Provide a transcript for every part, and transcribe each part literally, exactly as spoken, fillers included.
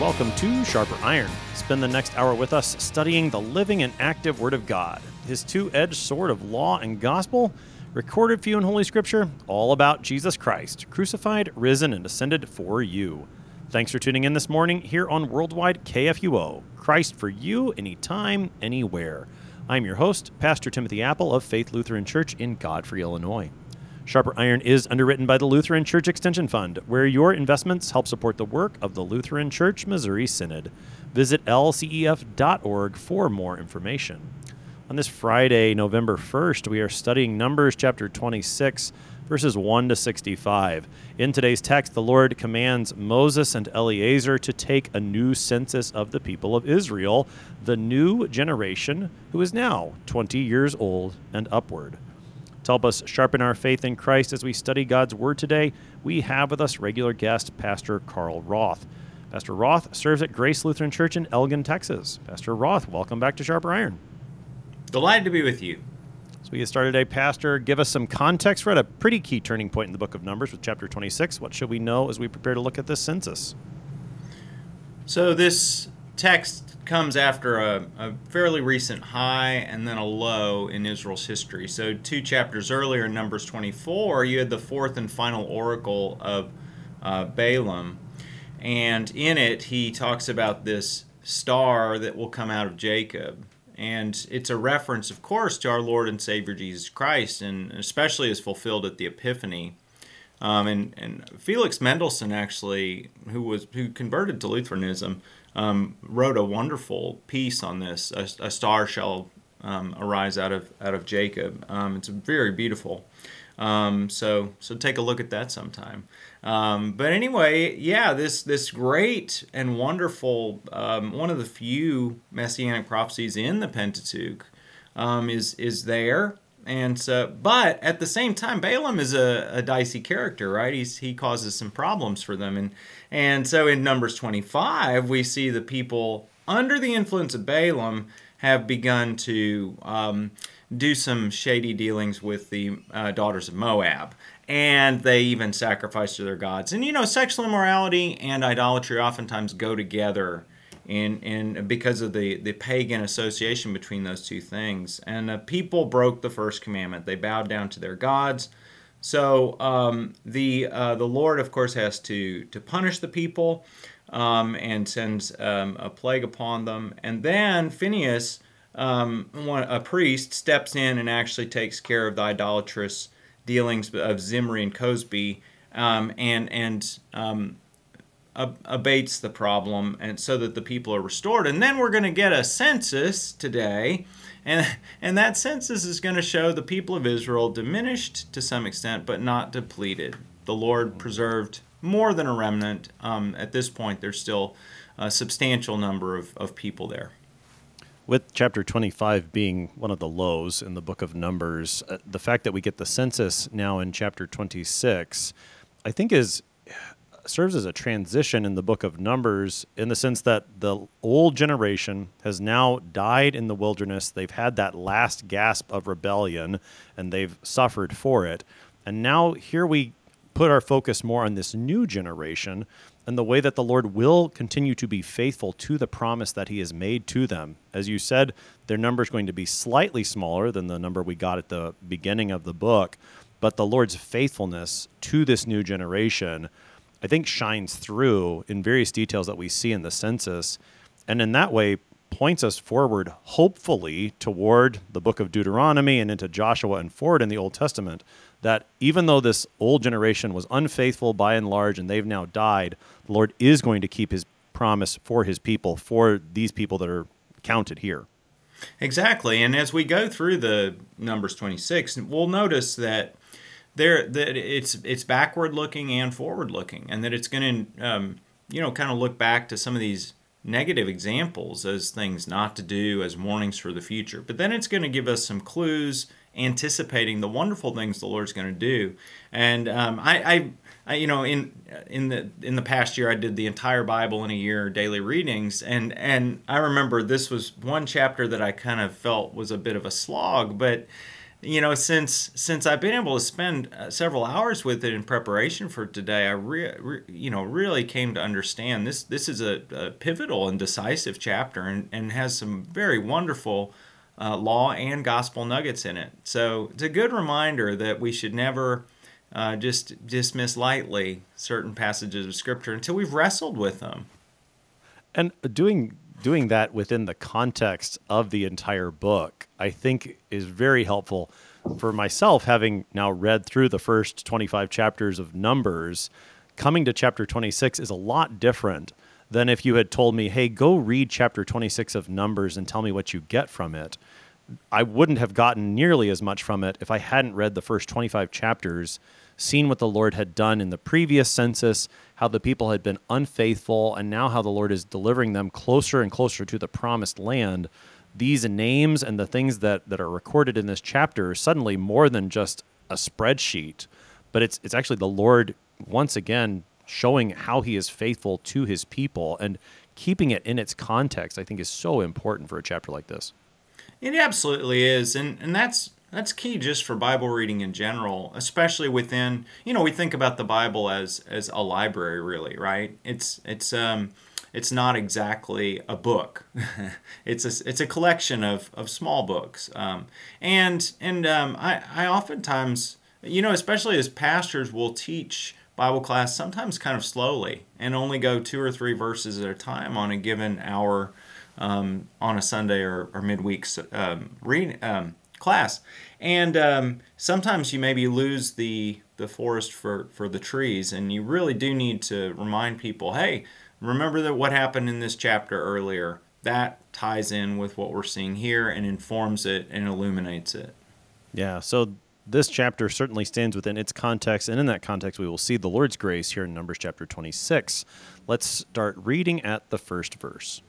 welcome to Sharper Iron. Spend the next hour with us studying the living and active Word of God, His two-edged sword of law and gospel, recorded for you in Holy Scripture, all about Jesus Christ, crucified, risen, and ascended for you. Thanks for tuning in this morning here on Worldwide K F U O, Christ for you, anytime, anywhere. I'm your host, Pastor Timothy Apple of Faith Lutheran Church in Godfrey, Illinois. Sharper Iron is underwritten by the Lutheran Church Extension Fund, where your investments help support the work of the Lutheran Church Missouri Synod. Visit L C E F dot org for more information. On this Friday, November first, we are studying Numbers chapter twenty-six, verses one to sixty-five. In today's text, the Lord commands Moses and Eleazar to take a new census of the people of Israel, the new generation who is now twenty years old and upward. To help us sharpen our faith in Christ as we study God's Word today, we have with us regular guest, Pastor Carl Roth. Pastor Roth serves at Grace Lutheran Church in Elgin, Texas. Pastor Roth, welcome back to Sharper Iron. Delighted to be with you. So we get started today, Pastor. Give us some context. We're at a pretty key turning point in the book of Numbers with chapter twenty-six. What should we know as we prepare to look at this census? So this text comes after a, a fairly recent high and then a low in Israel's history. So two chapters earlier in Numbers twenty-four, you had the fourth and final oracle of uh, Balaam. And in it, he talks about this star that will come out of Jacob. And it's a reference, of course, to our Lord and Savior Jesus Christ, and especially as fulfilled at the Epiphany. Um, and, and Felix Mendelssohn, actually, who was who converted to Lutheranism, um, wrote a wonderful piece on this. A, a star shall um, arise out of out of Jacob. Um, it's very beautiful. Um, so so take a look at that sometime. Um, but anyway, yeah, this this great and wonderful, um, one of the few messianic prophecies in the Pentateuch um, is is there. And so, but at the same time, Balaam is a, a dicey character, right? He's, he causes some problems for them. And, and so in Numbers twenty-five, we see the people under the influence of Balaam have begun to um, do some shady dealings with the uh, daughters of Moab. And they even sacrifice to their gods. And, you know, sexual immorality and idolatry oftentimes go together in in because of the, the pagan association between those two things. And the people broke the first commandment. They bowed down to their gods. So um, the uh, the Lord, of course, has to, to punish the people um, and sends um, a plague upon them. And then Phinehas, um, one, a priest, steps in and actually takes care of the idolatrous dealings of Zimri and Cosby um, and, and um, abates the problem, and so that the people are restored. And then we're going to get a census today, and and that census is going to show the people of Israel diminished to some extent, but not depleted. The Lord preserved more than a remnant. Um, at this point, there's still a substantial number of, of people there. With chapter twenty-five being one of the lows in the book of Numbers, uh, the fact that we get the census now in chapter twenty-six, I think is serves as a transition in the book of Numbers in the sense that the old generation has now died in the wilderness. They've had that last gasp of rebellion, and they've suffered for it. And now here we put our focus more on this new generation and the way that the Lord will continue to be faithful to the promise that he has made to them. As you said, their number is going to be slightly smaller than the number we got at the beginning of the book, but the Lord's faithfulness to this new generation, I think, shines through in various details that we see in the census, and in that way points us forward, hopefully, toward the book of Deuteronomy and into Joshua and forward in the Old Testament, that even though this old generation was unfaithful by and large and they've now died, the Lord is going to keep his promise for his people, for these people that are counted here. Exactly, and as we go through the Numbers twenty-six, we'll notice that There, that it's it's backward looking and forward looking, and that it's going to, um, you know, kind of look back to some of these negative examples as things not to do, as warnings for the future. But then it's going to give us some clues, anticipating the wonderful things the Lord's going to do. And um, I, I, I, you know, in in the in the past year, I did the entire Bible in a year, daily readings, and and I remember this was one chapter that I kind of felt was a bit of a slog, but you know, since since I've been able to spend uh, several hours with it in preparation for today, I re, re, you know really came to understand this. This is a, a pivotal and decisive chapter, and, and has some very wonderful uh, law and gospel nuggets in it. So it's a good reminder that we should never uh, just dismiss lightly certain passages of Scripture until we've wrestled with them. And doing doing that within the context of the entire book, I think is very helpful for myself, having now read through the first twenty-five chapters of Numbers. Coming to chapter twenty-six is a lot different than if you had told me, hey, go read chapter twenty-six of Numbers and tell me what you get from it. I wouldn't have gotten nearly as much from it if I hadn't read the first twenty-five chapters, seen what the Lord had done in the previous census, how the people had been unfaithful, and now how the Lord is delivering them closer and closer to the promised land. These names and the things that, that are recorded in this chapter are suddenly more than just a spreadsheet, but it's it's actually the Lord once again showing how he is faithful to his people, and keeping it in its context, I think, is so important for a chapter like this. It absolutely is, and and that's that's key just for Bible reading in general, especially within, you know, we think about the Bible as as a library, really, right? It's it's um it's not exactly a book. it's a it's a collection of of small books, um, and and um, I I oftentimes, you know, especially as pastors, will teach Bible class sometimes kind of slowly and only go two or three verses at a time on a given hour. Um, on a Sunday or, or midweek um, read, um, class. And um, sometimes you maybe lose the the forest for, for the trees, and you really do need to remind people, hey, remember that what happened in this chapter earlier, that ties in with what we're seeing here and informs it and illuminates it. Yeah, so this chapter certainly stands within its context, and in that context we will see the Lord's grace here in Numbers chapter twenty-six. Let's start reading at the first verse.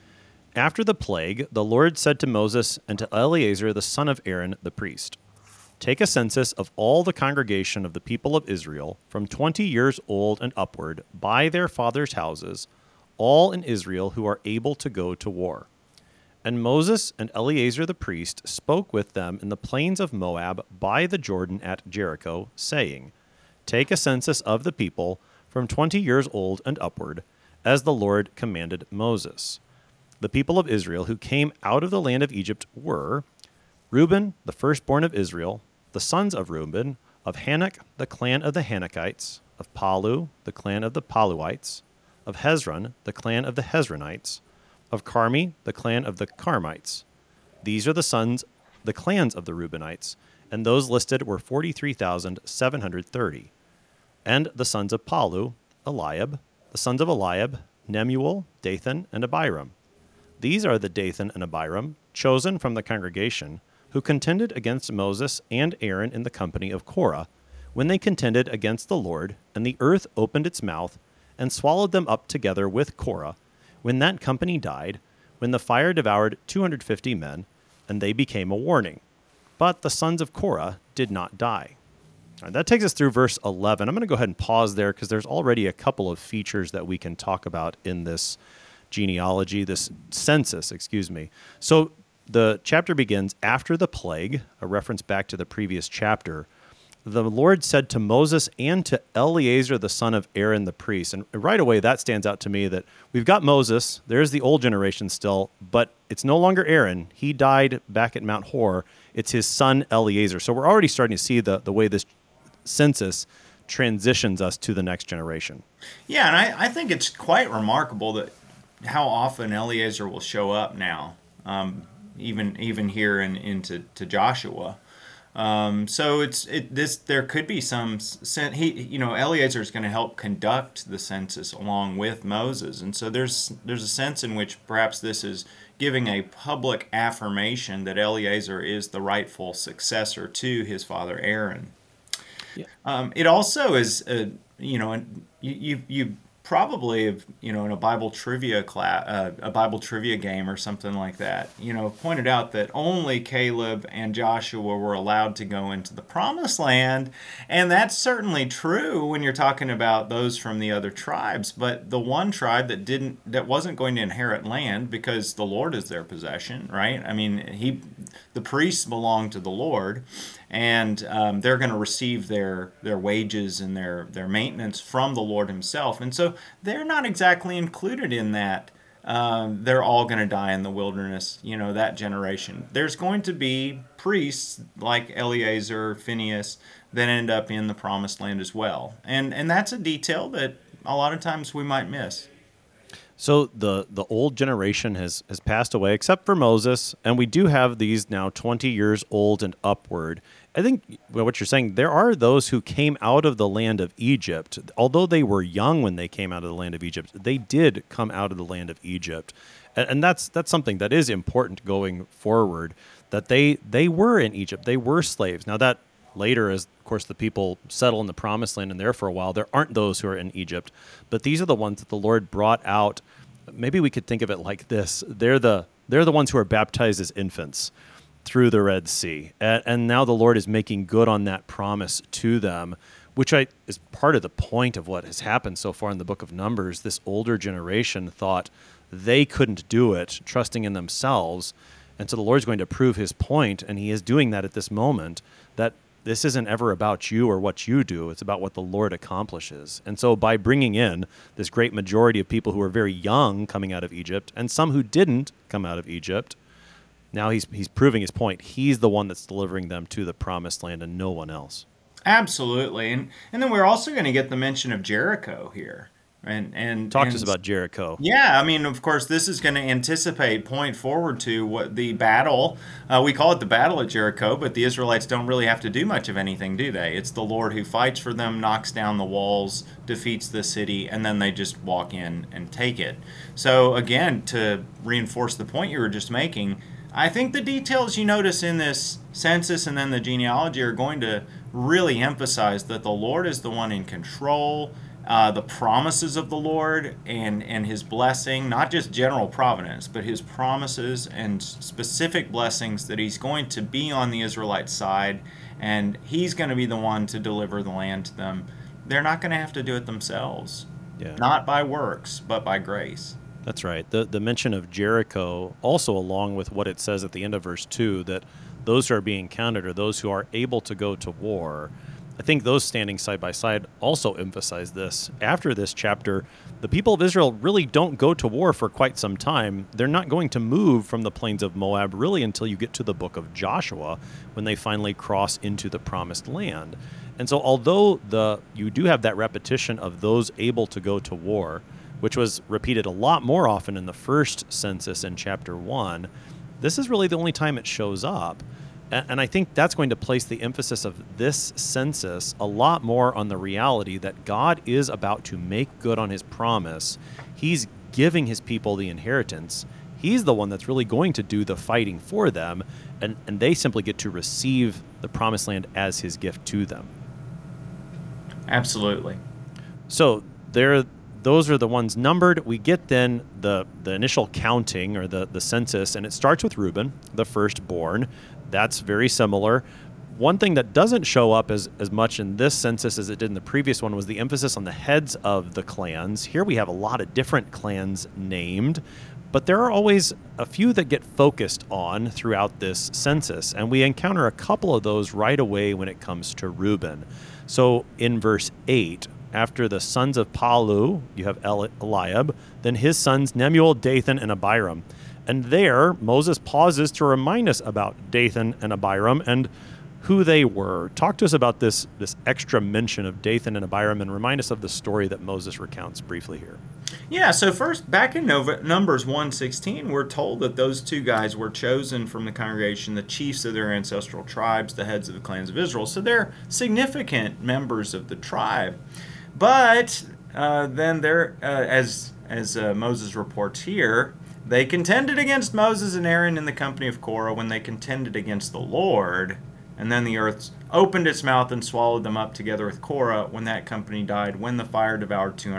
After the plague, the Lord said to Moses and to Eleazar the son of Aaron the priest, "Take a census of all the congregation of the people of Israel, from twenty years old and upward, by their fathers' houses, all in Israel who are able to go to war." And Moses and Eleazar the priest spoke with them in the plains of Moab by the Jordan at Jericho, saying, "Take a census of the people, from twenty years old and upward, as the Lord commanded Moses." The people of Israel who came out of the land of Egypt were Reuben, the firstborn of Israel, the sons of Reuben, of Hanok, the clan of the Hanokites, of Palu, the clan of the Paluites, of Hezron, the clan of the Hezronites, of Carmi, the clan of the Carmites. These are the sons, the clans of the Reubenites, and those listed were forty-three thousand seven hundred thirty. And the sons of Palu, Eliab, the sons of Eliab, Nemuel, Dathan, and Abiram. These are the Dathan and Abiram, chosen from the congregation, who contended against Moses and Aaron in the company of Korah, when they contended against the Lord, and the earth opened its mouth, and swallowed them up together with Korah, when that company died, when the fire devoured two hundred fifty men, and they became a warning. But the sons of Korah did not die. All right, that takes us through verse eleven. I'm going to go ahead and pause there, because there's already a couple of features that we can talk about in this genealogy, this census, excuse me. So the chapter begins after the plague, a reference back to the previous chapter. The Lord said to Moses and to Eleazar, the son of Aaron, the priest. And right away, that stands out to me that we've got Moses. There's the old generation still, but it's no longer Aaron. He died back at Mount Hor. It's his son, Eleazar. So we're already starting to see the, the way this census transitions us to the next generation. Yeah, and I, I think it's quite remarkable that how often Eleazar will show up now, um, even even here in into to Joshua. Um, so it's it this there could be some he you know Eleazar is going to help conduct the census along with Moses, and so there's there's a sense in which perhaps this is giving a public affirmation that Eleazar is the rightful successor to his father Aaron. Yeah. Um, it also is uh, you know you you. you probably, you know, in a Bible trivia class, uh, a Bible trivia game or something like that, you know, pointed out that only Caleb and Joshua were allowed to go into the promised land. And that's certainly true when you're talking about those from the other tribes. But the one tribe that didn't, that wasn't going to inherit land because the Lord is their possession, right? I mean, he, the priests belong to the Lord, and um, they're going to receive their their wages and their their maintenance from the Lord himself. And so they're not exactly included in that. Um, they're all going to die in the wilderness, you know, that generation. There's going to be priests like Eleazar, Phinehas, that end up in the promised land as well. And and that's a detail that a lot of times we might miss. So the, the old generation has, has passed away, except for Moses, and we do have these now twenty years old and upward. I think well, what you're saying, there are those who came out of the land of Egypt. Although they were young when they came out of the land of Egypt, they did come out of the land of Egypt. And, and that's that's something that is important going forward, that they, they were in Egypt. They were slaves. Now that later, as of course the people settle in the promised land and there for a while, there aren't those who are in Egypt. But these are the ones that the Lord brought out. Maybe we could think of it like this. They're the they're the ones who are baptized as infants through the Red Sea. And, and now the Lord is making good on that promise to them, which I, is part of the point of what has happened so far in the book of Numbers. This older generation thought they couldn't do it, trusting in themselves. And so the Lord's going to prove his point, and he is doing that at this moment, that this isn't ever about you or what you do. It's about what the Lord accomplishes. And so by bringing in this great majority of people who are very young coming out of Egypt, and some who didn't come out of Egypt, now he's he's proving his point. He's the one that's delivering them to the promised land and no one else. Absolutely. And and then we're also going to get the mention of Jericho here. And and Talk and, to us about Jericho. Yeah, I mean, of course, this is going to anticipate, point forward to what the battle, uh, we call it the Battle of Jericho, but the Israelites don't really have to do much of anything, do they? It's the Lord who fights for them, knocks down the walls, defeats the city, and then they just walk in and take it. So again, to reinforce the point you were just making, I think the details you notice in this census and then the genealogy are going to really emphasize that the Lord is the one in control. Uh, the promises of the Lord and, and his blessing, not just general providence, but his promises and specific blessings that he's going to be on the Israelite side, and he's going to be the one to deliver the land to them. They're not going to have to do it themselves, Yeah. Not by works, but by grace. That's right. The the mention of Jericho also, along with what it says at the end of verse two, that those who are being counted are those who are able to go to war. I think those standing side by side also emphasize this. After this chapter, the people of Israel really don't go to war for quite some time. They're not going to move from the plains of Moab really until you get to the book of Joshua, when they finally cross into the promised land. And so although the you do have that repetition of those able to go to war, which was repeated a lot more often in the first census in chapter one, this is really the only time it shows up. And I think that's going to place the emphasis of this census a lot more on the reality that God is about to make good on his promise. He's giving his people the inheritance. He's the one that's really going to do the fighting for them, and, and they simply get to receive the promised land as his gift to them. Absolutely. So there, those are the ones numbered. We get then the, the initial counting, or the, the census, and it starts with Reuben, the firstborn. That's very similar. One thing that doesn't show up as, as much in this census as it did in the previous one was the emphasis on the heads of the clans. Here we have a lot of different clans named, but there are always a few that get focused on throughout this census, and we encounter a couple of those right away when it comes to Reuben. So in verse eight, after the sons of Palu, you have Eliab, then his sons Nemuel, Dathan, and Abiram. And there, Moses pauses to remind us about Dathan and Abiram and who they were. Talk to us about this, this extra mention of Dathan and Abiram, and remind us of the story that Moses recounts briefly here. Yeah, so first, back in Nova, Numbers one sixteen, we're told that those two guys were chosen from the congregation, the chiefs of their ancestral tribes, the heads of the clans of Israel. So they're significant members of the tribe. But uh, then they're, uh, as, as uh, Moses reports here, they contended against Moses and Aaron in the company of Korah when they contended against the Lord. And then the earth opened its mouth and swallowed them up together with Korah when that company died, when the fire devoured two hundred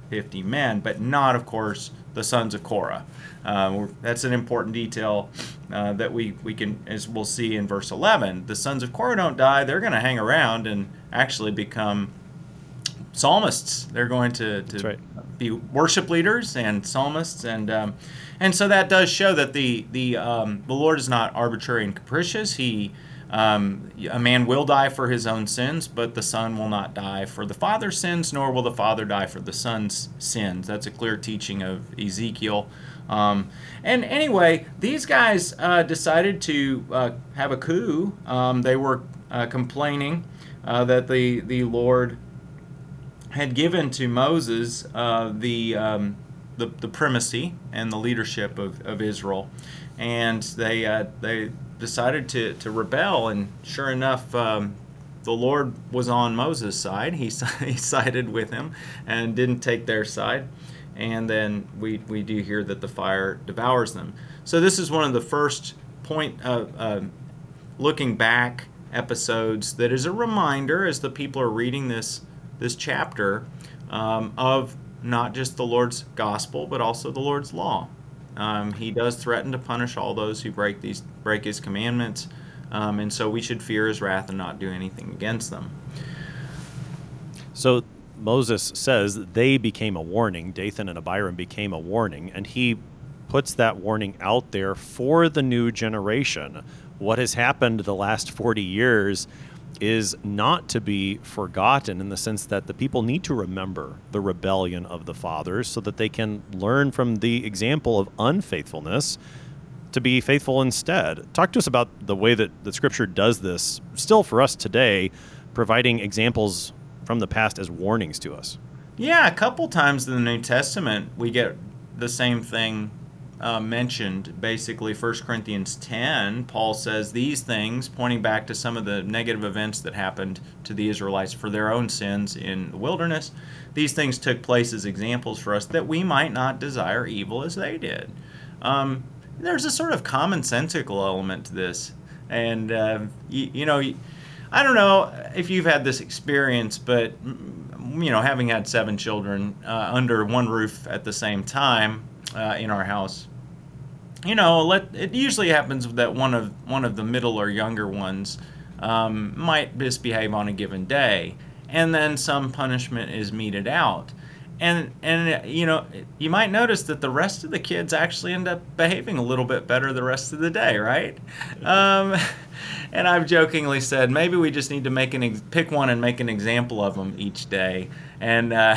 fifty men, but not, of course, the sons of Korah. Uh, that's an important detail uh, that we, we can, as we'll see in verse eleven. The sons of Korah don't die. They're going to hang around and actually become psalmists. They're going to, to right. be worship leaders and psalmists, and um, and so that does show that the the um, the Lord is not arbitrary and capricious. He um, a man will die for his own sins, but the son will not die for the father's sins, nor will the father die for the son's sins. That's a clear teaching of Ezekiel. Um, and anyway, these guys uh, decided to uh, have a coup. Um, they were uh, complaining uh, that the the Lord had given to Moses uh, the, um, the the primacy and the leadership of, of Israel, and they uh, they decided to, to rebel. And sure enough, um, the Lord was on Moses' side. He he sided with him and didn't take their side. And then we we do hear that the fire devours them. So this is one of the first point of uh, looking back episodes that is a reminder, as the people are reading this. this chapter um, of not just the Lord's gospel, but also the Lord's law. Um, he does threaten to punish all those who break these break his commandments, um, and so we should fear his wrath and not do anything against them. So Moses says they became a warning. Dathan and Abiram became a warning, and he puts that warning out there for the new generation. What has happened the last forty years is not to be forgotten, in the sense that the people need to remember the rebellion of the fathers so that they can learn from the example of unfaithfulness to be faithful instead. Talk to us about the way that the Scripture does this still for us today, providing examples from the past as warnings to us. Yeah, a couple times in the New Testament we get the same thing Uh, mentioned. Basically, First Corinthians ten, Paul says these things, pointing back to some of the negative events that happened to the Israelites for their own sins in the wilderness. These things took place as examples for us that we might not desire evil as they did. Um, there's a sort of commonsensical element to this. And, uh, you, you know, I don't know if you've had this experience, but, you know, having had seven children uh, under one roof at the same time uh, in our house, you know, let, it usually happens that one of one of the middle or younger ones um, might misbehave on a given day, and then some punishment is meted out. And, and you know, you might notice that the rest of the kids actually end up behaving a little bit better the rest of the day, right? Um, and I've jokingly said, maybe we just need to make an ex- pick one and make an example of them each day. And, uh,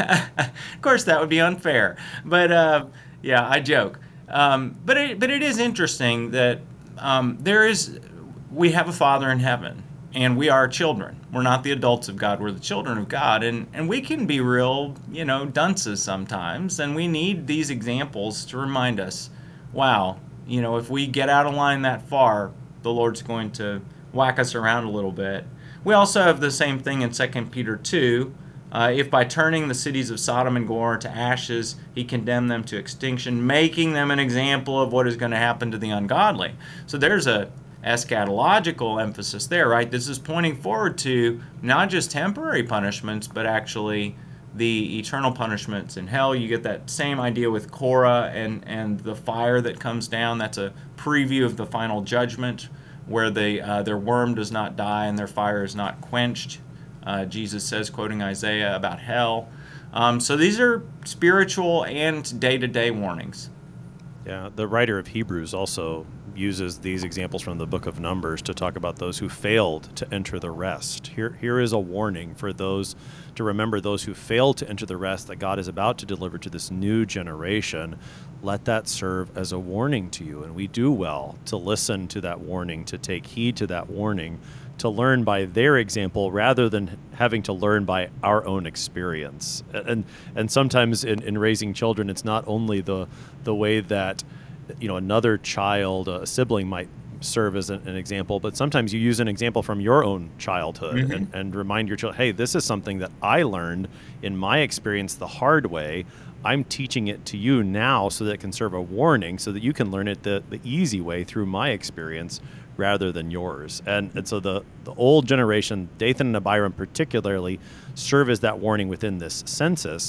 of course, that would be unfair. But, uh, yeah, I joke. Um, but it, but it is interesting that um, there is, we have a Father in heaven, and we are children. We're not the adults of God, we're the children of God, and, and we can be real, you know, dunces sometimes, and we need these examples to remind us, wow, you know, if we get out of line that far, the Lord's going to whack us around a little bit. We also have the same thing in Second Peter two. Uh, if by turning the cities of Sodom and Gomorrah to ashes, he condemned them to extinction, making them an example of what is going to happen to the ungodly. So there's a eschatological emphasis there, right? This is pointing forward to not just temporary punishments, but actually the eternal punishments in hell. You get that same idea with Korah and, and the fire that comes down. That's a preview of the final judgment, where they, uh, their worm does not die and their fire is not quenched. Uh, Jesus says, quoting Isaiah, about hell. Um, so these are spiritual and day-to-day warnings. Yeah, the writer of Hebrews also uses these examples from the book of Numbers to talk about those who failed to enter the rest. Here, here is a warning for those to remember those who failed to enter the rest that God is about to deliver to this new generation. Let that serve as a warning to you. And we do well to listen to that warning, to take heed to that warning, to learn by their example rather than having to learn by our own experience. And and sometimes in, in raising children, it's not only the the way that, you know, another child, a sibling might serve as an, an example, but sometimes you use an example from your own childhood mm-hmm. and, and remind your child, hey, this is something that I learned in my experience the hard way. I'm teaching it to you now so that it can serve a warning, so that you can learn it the, the easy way through my experience rather than yours. And, and so the, the old generation, Dathan and Abiram particularly, serve as that warning within this census.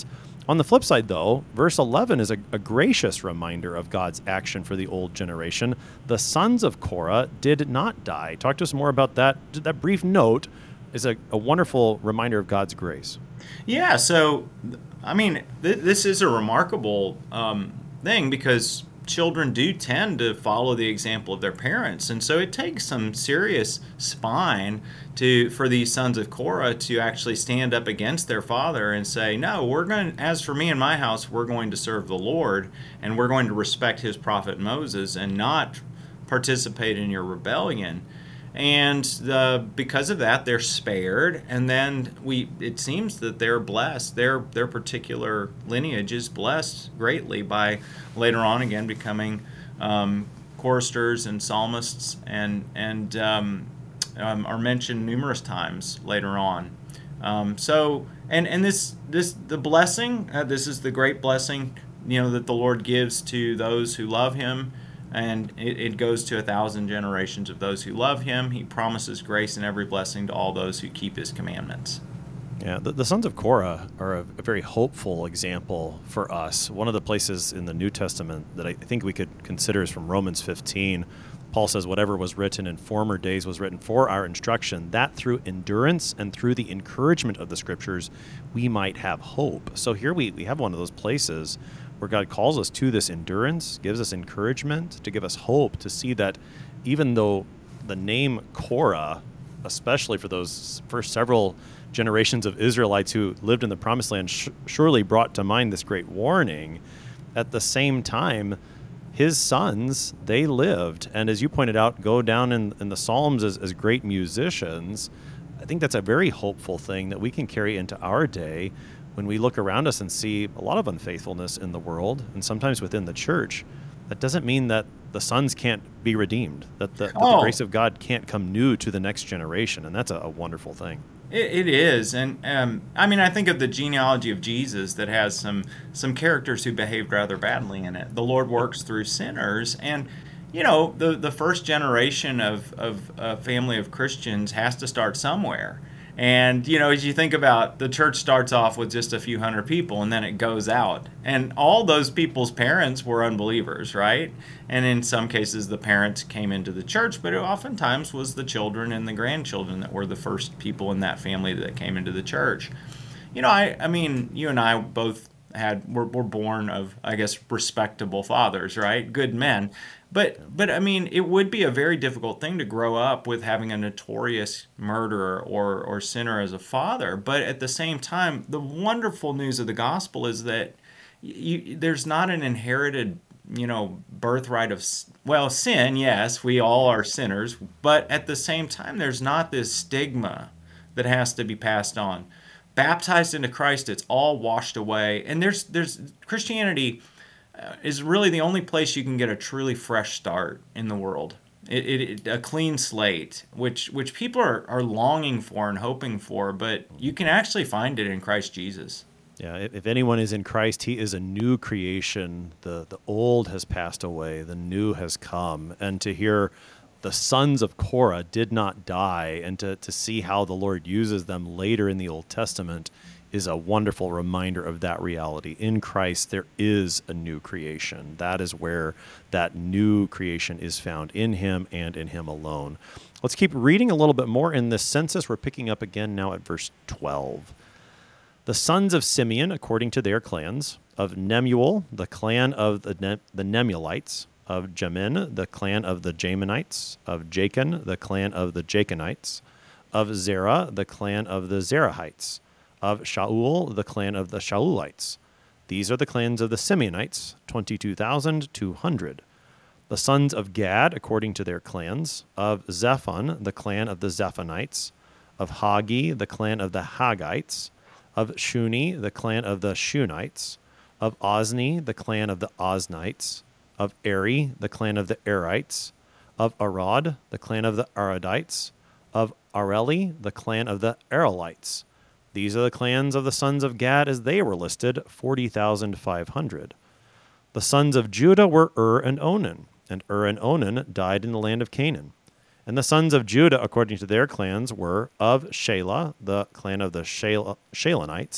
On the flip side, though, verse eleven is a, a gracious reminder of God's action for the old generation. The sons of Korah did not die. Talk to us more about that. That brief note is a, a wonderful reminder of God's grace. Yeah, so, I mean, th- this is a remarkable um, thing because children do tend to follow the example of their parents, and so it takes some serious spine to for these sons of Korah to actually stand up against their father and say, no, we're going, as for me and my house, we're going to serve the Lord, and we're going to respect his prophet Moses and not participate in your rebellion. And uh, because of that, they're spared, and then we it seems that they're blessed. Their their particular lineage is blessed greatly by later on again becoming um, choristers and psalmists, and and um, um, are mentioned numerous times later on. Um, so and and this this the blessing. Uh, this is the great blessing, you know, that the Lord gives to those who love Him. And it, it goes to a thousand generations of those who love him. He promises grace and every blessing to all those who keep his commandments. Yeah, the, the sons of Korah are a, a very hopeful example for us. One of the places in the New Testament that I think we could consider is from Romans fifteen. Paul says, whatever was written in former days was written for our instruction, that through endurance and through the encouragement of the Scriptures, we might have hope. So here we, we have one of those places where God calls us to this endurance, gives us encouragement, to give us hope, to see that even though the name Korah, especially for those first several generations of Israelites who lived in the Promised Land, sh- surely brought to mind this great warning, at the same time, his sons, they lived, and as you pointed out, go down in, in the Psalms as, as great musicians. I think that's a very hopeful thing that we can carry into our day when we look around us and see a lot of unfaithfulness in the world and sometimes within the church. That doesn't mean that the sons can't be redeemed, that the, that Oh. the grace of God can't come new to the next generation, and that's a, a wonderful thing. It, it is, and um, I mean, I think of the genealogy of Jesus that has some some characters who behaved rather badly in it. The Lord works through sinners, and you know, the the first generation of of a family of Christians has to start somewhere. And you know, as you think about, the church starts off with just a few hundred people, and then it goes out, and all those people's parents were unbelievers, right? And in some cases, the parents came into the church, but it oftentimes was the children and the grandchildren that were the first people in that family that came into the church. You know, I I mean, you and I both had were, were born of, I guess, respectable fathers, right? Good men. But but I mean, it would be a very difficult thing to grow up with having a notorious murderer or or sinner as a father. But at the same time, the wonderful news of the gospel is that you, there's not an inherited, you know, birthright of, well, sin. Yes, we all are sinners, but at the same time, there's not this stigma that has to be passed on. Baptized into Christ, it's all washed away, and there's there's Christianity uh, is really the only place you can get a truly fresh start in the world. It, it, it a clean slate, which which people are, are longing for and hoping for, but you can actually find it in Christ Jesus. Yeah, if if anyone is in Christ, he is a new creation. The the old has passed away, the new has come. And to hear the sons of Korah did not die, and to, to see how the Lord uses them later in the Old Testament is a wonderful reminder of that reality. In Christ, there is a new creation. That is where that new creation is found, in him and in him alone. Let's keep reading a little bit more in this census. We're picking up again now at verse twelve. The sons of Simeon, according to their clans, of Nemuel, the clan of the, ne- the Nemuelites, of Jamin, the clan of the Jaminites, of Jachin, the clan of the Jachinites, of Zerah, the clan of the Zerahites, of Shaul, the clan of the Shaulites. These are the clans of the Simeonites, twenty-two thousand two hundred. The sons of Gad, according to their clans, of Zephon, the clan of the Zephonites, of Hagi, the clan of the Haggites, of Shuni, the clan of the Shunites, of Ozni, the clan of the Oznites, of Eri, the clan of the Erites, of Arad, the clan of the Aradites, of Areli, the clan of the Arelites. These are the clans of the sons of Gad as they were listed, forty thousand five hundred. The sons of Judah were Ur and Onan, and Ur and Onan died in the land of Canaan. And the sons of Judah, according to their clans, were of Shelah, the clan of the Shel- Shelonites,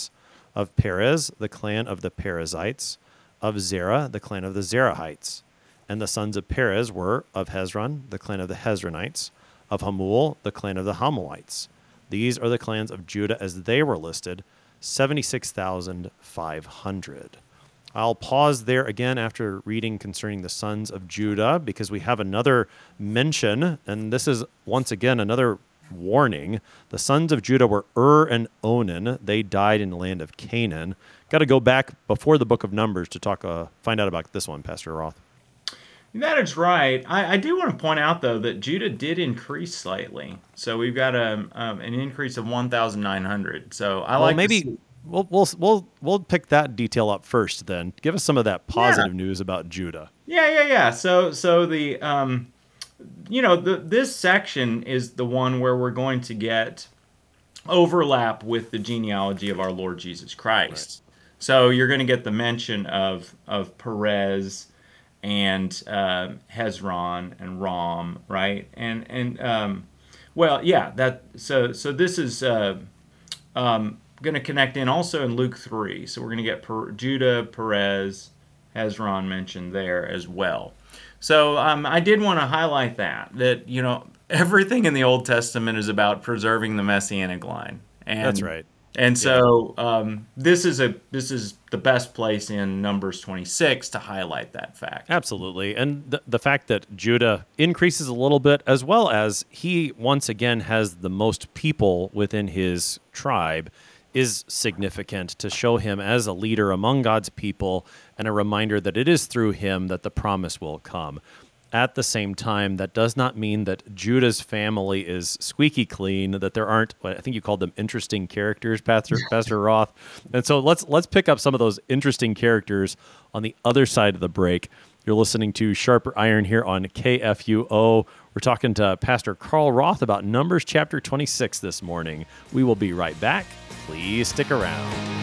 Of Perez, the clan of the Perizzites. Of Zerah, the clan of the Zerahites. And the sons of Perez were of Hezron, the clan of the Hezronites. Of Hamul, the clan of the Hamulites. These are the clans of Judah as they were listed, seventy-six thousand five hundred. I'll pause there again after reading concerning the sons of Judah because we have another mention, and this is once again another warning. The sons of Judah were Ur and Onan. They died in the land of Canaan. Got to go back before the book of Numbers to talk, uh, find out about this one, Pastor Roth. That is right. I, I do want to point out, though, that Judah did increase slightly. So we've got a, um, an increase of one thousand nine hundred. So I well, like maybe to see... we'll we'll we'll we'll pick that detail up first. Then give us some of that positive yeah. news about Judah. Yeah, yeah, yeah. So so the um, you know the this section is the one where we're going to get overlap with the genealogy of our Lord Jesus Christ. Right. So you're going to get the mention of of Perez and uh, Hezron and Ram, right? And and um, well, yeah, that so so this is uh, um, going to connect in also in Luke three. So we're going to get per, Judah, Perez, Hezron mentioned there as well. So um, I did want to highlight that that you know everything in the Old Testament is about preserving the Messianic line. And, That's right. And so um, this is a this is the best place in Numbers twenty-six to highlight that fact. Absolutely. And the, the fact that Judah increases a little bit, as well as he once again has the most people within his tribe, is significant to show him as a leader among God's people and a reminder that it is through him that the promise will come. At the same time, that does not mean that Judah's family is squeaky clean, that there aren't, I think you called them interesting characters, Pastor, Pastor Roth. And so let's let's pick up some of those interesting characters on the other side of the break. You're listening to Sharper Iron here on K F U O. We're talking to Pastor Carl Roth about Numbers chapter twenty-six this morning. We will be right back. Please stick around.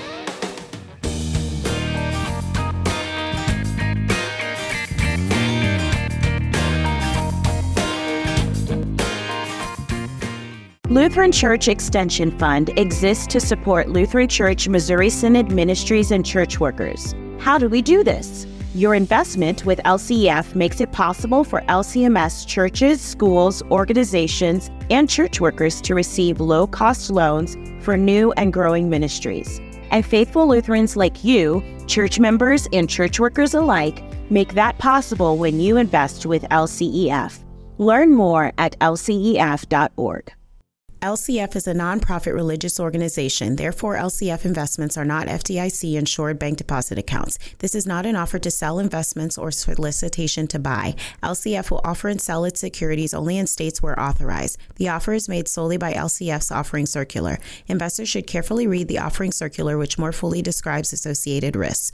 Lutheran Church Extension Fund exists to support Lutheran Church Missouri Synod ministries and church workers. How do we do this? Your investment with L C E F makes it possible for L C M S churches, schools, organizations, and church workers to receive low-cost loans for new and growing ministries. And faithful Lutherans like you, church members and church workers alike, make that possible when you invest with L C E F. Learn more at L C E F dot org. L C F is a nonprofit religious organization. Therefore, L C F investments are not F D I C-insured bank deposit accounts. This is not an offer to sell investments or solicitation to buy. L C F will offer and sell its securities only in states where authorized. The offer is made solely by L C F's offering circular. Investors should carefully read the offering circular, which more fully describes associated risks.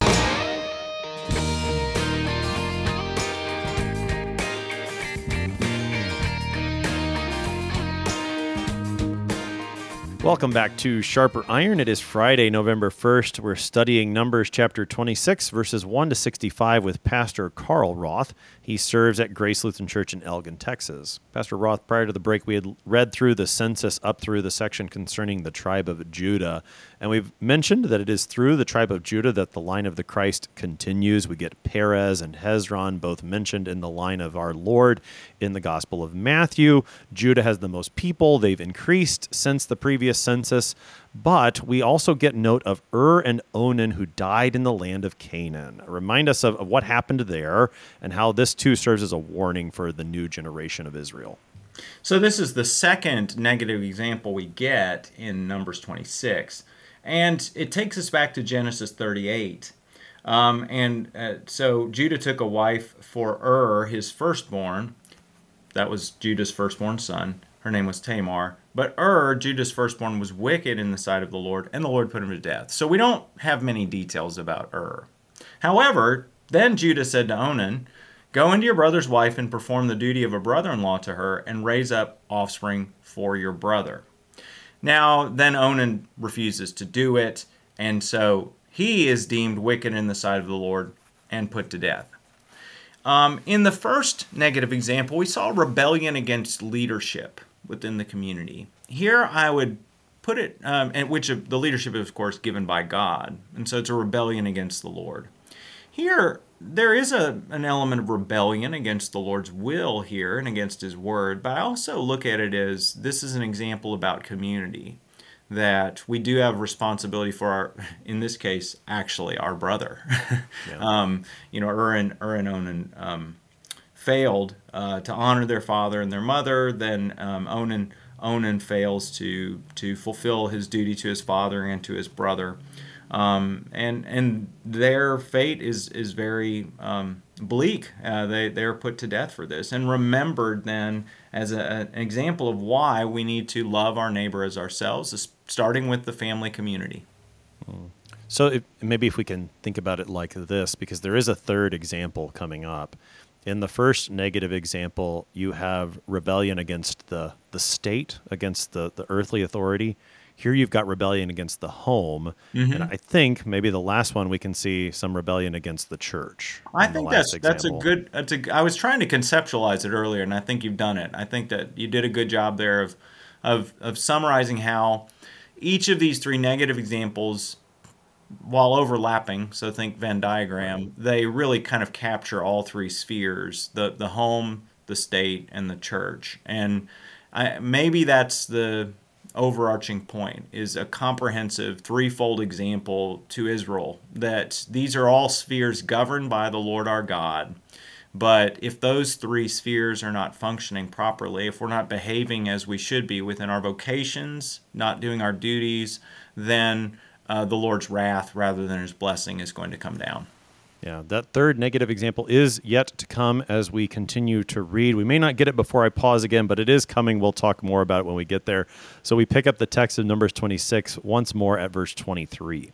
Welcome back to Sharper Iron. It is Friday, November first. We're studying Numbers chapter twenty-six, verses one to sixty-five with Pastor Carl Roth. He serves at Grace Lutheran Church in Elgin, Texas. Pastor Roth, prior to the break, we had read through the census up through the section concerning the tribe of Judah. And we've mentioned that it is through the tribe of Judah that the line of the Christ continues. We get Perez and Hezron both mentioned in the line of our Lord in the Gospel of Matthew. Judah has the most people. They've increased since the previous census. But we also get note of Ur and Onan who died in the land of Canaan. Remind us of, of what happened there and how this too serves as a warning for the new generation of Israel. So this is the second negative example we get in Numbers twenty-six. And it takes us back to Genesis thirty-eight. Um, and uh, so Judah took a wife for Ur, his firstborn. That was Judah's firstborn son. Her name was Tamar. But Ur, Judah's firstborn, was wicked in the sight of the Lord, and the Lord put him to death. So we don't have many details about Ur. However, then Judah said to Onan, "Go into your brother's wife and perform the duty of a brother-in-law to her, and raise up offspring for your brother." Now, then Onan refuses to do it, and so he is deemed wicked in the sight of the Lord and put to death. Um, in the first negative example, we saw rebellion against leadership within the community. Here, I would put it, um, and which of, the leadership is, of course, given by God. And so it's a rebellion against the Lord. Here, there is a an element of rebellion against the Lord's will here and against his word, but I also look at it as this is an example about community, that we do have responsibility for our, in this case, actually our brother. Yeah. um, you know, Ur and, Ur and Onan um, failed uh, to honor their father and their mother, then um, Onan, Onan fails to, to fulfill his duty to his father and to his brother. Um, and and their fate is is very um, bleak. Uh, they they are put to death for this, and remembered then as a, an example of why we need to love our neighbor as ourselves, starting with the family community. So if, maybe if we can think about it like this, because there is a third example coming up. In the first negative example, you have rebellion against the the state, against the the earthly authority. Here you've got rebellion against the home, mm-hmm. and I think maybe the last one we can see some rebellion against the church. I think that's example. that's a good. That's a. I was trying to conceptualize it earlier, and I think you've done it. I think that you did a good job there of, of of summarizing how each of these three negative examples, while overlapping, so think Venn diagram, they really kind of capture all three spheres: the the home, the state, and the church. And I, maybe that's the overarching point, is a comprehensive threefold example to Israel that these are all spheres governed by the Lord our God. But if those three spheres are not functioning properly, if we're not behaving as we should be within our vocations, not doing our duties, then uh, the Lord's wrath rather than his blessing is going to come down. Yeah, that third negative example is yet to come as we continue to read. We may not get it before I pause again, but it is coming. We'll talk more about it when we get there. So we pick up the text of Numbers twenty-six once more at verse twenty-three.